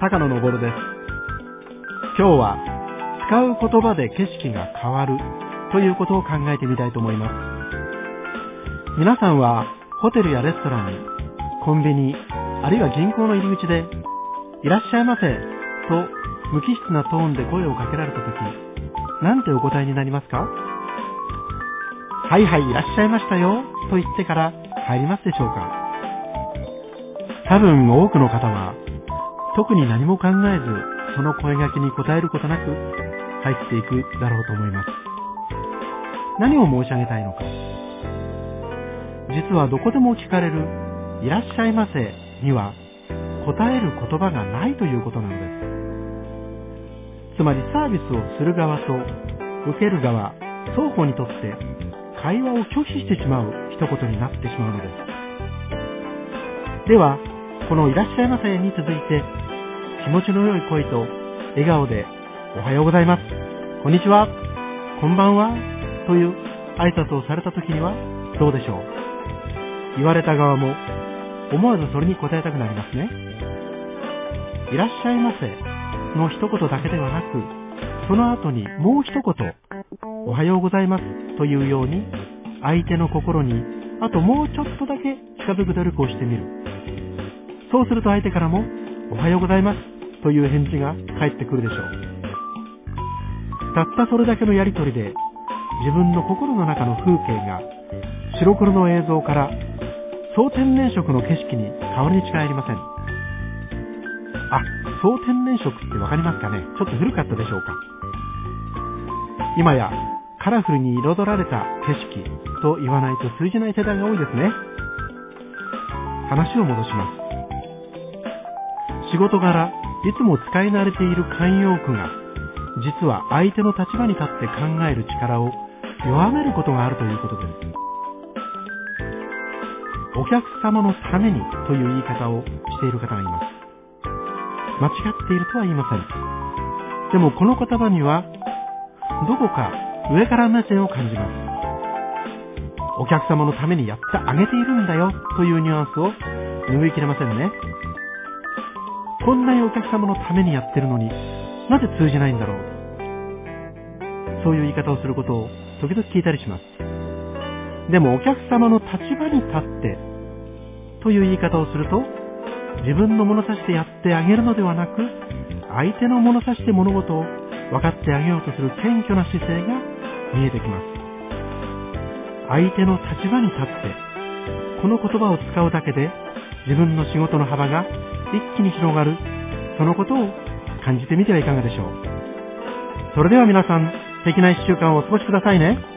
高野昇です。今日は使う言葉で景色が変わるということを考えてみたいと思います。皆さんはホテルやレストランに、コンビニ、あるいは銀行の入り口でいらっしゃいませと無機質なトーンで声をかけられたとき、なんてお答えになりますか？はいはい、いらっしゃいましたよと言ってから入りますでしょうか？多分多くの方は特に何も考えず、その声掛けに応えることなく入っていくだろうと思います。何を申し上げたいのか。実はどこでも聞かれるいらっしゃいませには答える言葉がないということなのです。つまりサービスをする側と受ける側、双方にとって会話を拒否してしまう一言になってしまうのです。では、このいらっしゃいませに続いて、気持ちの良い声と笑顔でおはようございます、こんにちは、こんばんはという挨拶をされた時にはどうでしょう。言われた側も思わずそれに答えたくなりますね。いらっしゃいませの一言だけではなく、その後にもう一言おはようございますというように、相手の心にあともうちょっとだけ近づく努力をしてみる。そうすると相手からもおはようございますという返事が返ってくるでしょう。たったそれだけのやりとりで、自分の心の中の風景が白黒の映像から総天然色の景色に変わりに違いありません。総天然色ってわかりますかね。ちょっと古かったでしょうか。今やカラフルに彩られた景色と言わないと通じない世代が多いですね。話を戻します。仕事柄、いつも使い慣れている慣用句が、実は相手の立場に立って考える力を弱めることがあるということです。お客様のためにという言い方をしている方がいます。間違っているとは言いません。でもこの言葉には、どこか上から目線を感じます。お客様のためにやってあげているんだよというニュアンスを拭いきれませんね。こんなにお客様のためにやってるのになぜ通じないんだろう。そういう言い方をすることを時々聞いたりします。でもお客様の立場に立ってという言い方をすると、自分の物差しでやってあげるのではなく、相手の物差しで物事を分かってあげようとする謙虚な姿勢が見えてきます。相手の立場に立ってこの言葉を使うだけで、自分の仕事の幅が一気に広がる、そのことを感じてみてはいかがでしょう。それでは皆さん、素敵な1週間をお過ごしくださいね。